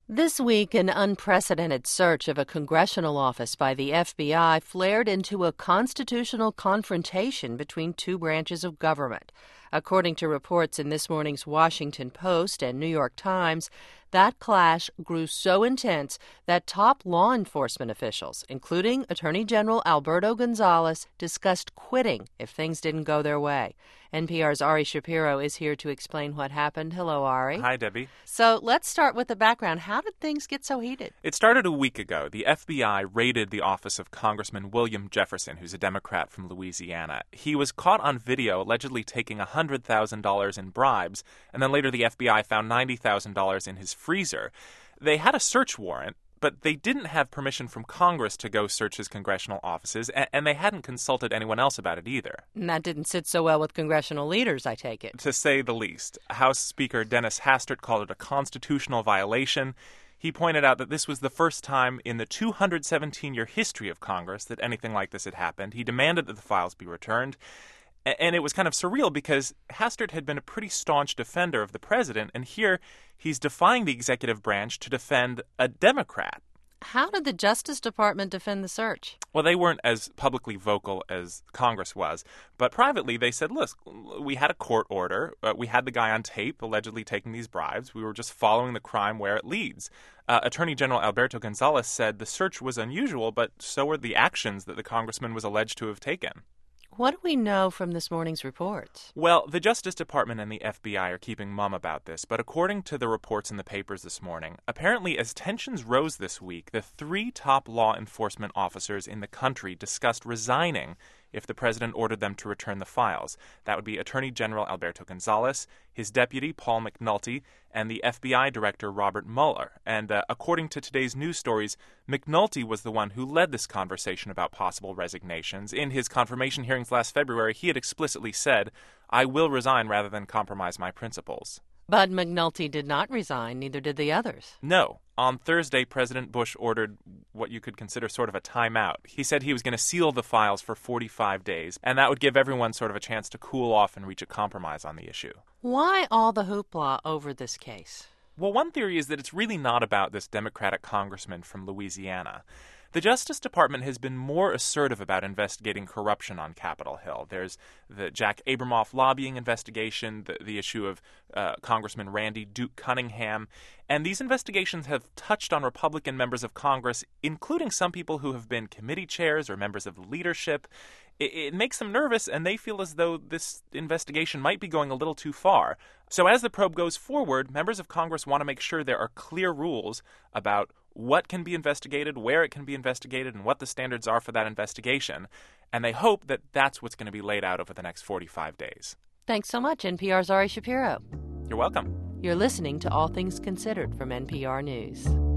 This week, an unprecedented search of a congressional office by the FBI flared into a constitutional confrontation between two branches of government. According to reports in this morning's Washington Post and New York Times, that clash grew so intense that top law enforcement officials, including Attorney General Alberto Gonzales, discussed quitting if things didn't go their way. NPR's Ari Shapiro is here to explain what happened. Hello, Ari. Hi, Debbie. So let's start with the background. How did things get so heated? It started a week ago. The FBI raided the office of Congressman William Jefferson, who's a Democrat from Louisiana. He was caught on video allegedly taking $100,000 in bribes, and then later the FBI found $90,000 in his freezer. They had a search warrant, but they didn't have permission from Congress to go search his congressional offices, and they hadn't consulted anyone else about it either. And that didn't sit so well with congressional leaders, I take it. To say the least. House Speaker Dennis Hastert called it a constitutional violation. He pointed out that this was the first time in the 217-year history of Congress that anything like this had happened. He demanded that the files be returned. And it was kind of surreal because Hastert had been a pretty staunch defender of the president, and here he's defying the executive branch to defend a Democrat. How did the Justice Department defend the search? Well, they weren't as publicly vocal as Congress was, but privately they said, look, we had a court order. We had the guy on tape allegedly taking these bribes. We were just following the crime where it leads. Attorney General Alberto Gonzales said the search was unusual, but so were the actions that the congressman was alleged to have taken. What do we know from this morning's reports? Well, the Justice Department and the FBI are keeping mum about this, but according to the reports in the papers this morning, apparently as tensions rose this week, the three top law enforcement officers in the country discussed resigning if the president ordered them to return the files. That would be Attorney General Alberto Gonzales, his deputy Paul McNulty, and the FBI Director Robert Mueller. And according to today's news stories, McNulty was the one who led this conversation about possible resignations. In his confirmation hearings last February, he had explicitly said, "I will resign rather than compromise my principles." But McNulty did not resign, neither did the others. No. On Thursday, President Bush ordered what you could consider sort of a timeout. He said he was going to seal the files for 45 days, and that would give everyone sort of a chance to cool off and reach a compromise on the issue. Why all the hoopla over this case? Well, one theory is that it's really not about this Democratic congressman from Louisiana. The Justice Department has been more assertive about investigating corruption on Capitol Hill. There's the Jack Abramoff lobbying investigation, the issue of Congressman Randy Duke Cunningham. And these investigations have touched on Republican members of Congress, including some people who have been committee chairs or members of the leadership. It makes them nervous, and they feel as though this investigation might be going a little too far. So as the probe goes forward, members of Congress want to make sure there are clear rules about what can be investigated, where it can be investigated, and what the standards are for that investigation. And they hope that that's what's going to be laid out over the next 45 days. Thanks so much, NPR's Ari Shapiro. You're welcome. You're listening to All Things Considered from NPR News.